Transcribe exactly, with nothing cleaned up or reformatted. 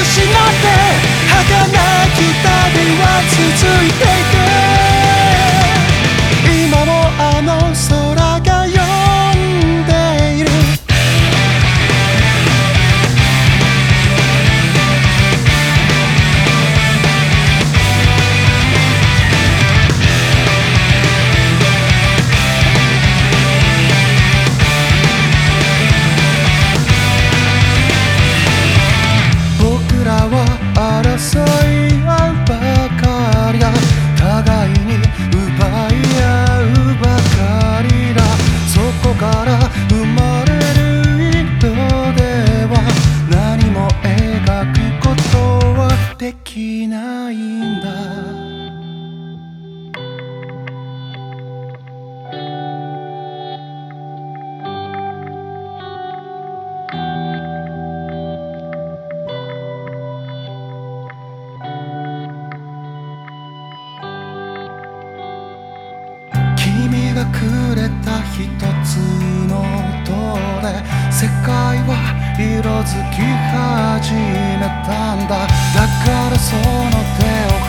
失って儚き旅は続いていく。今もあの空が呼んでいる。僕らは争い合うばかりだ。互いに奪い合うばかりだ。そこから生まれる色では何も描くことはできないんだ。君がくれた一つの音で世界は色づき始めたんだ。だからその手を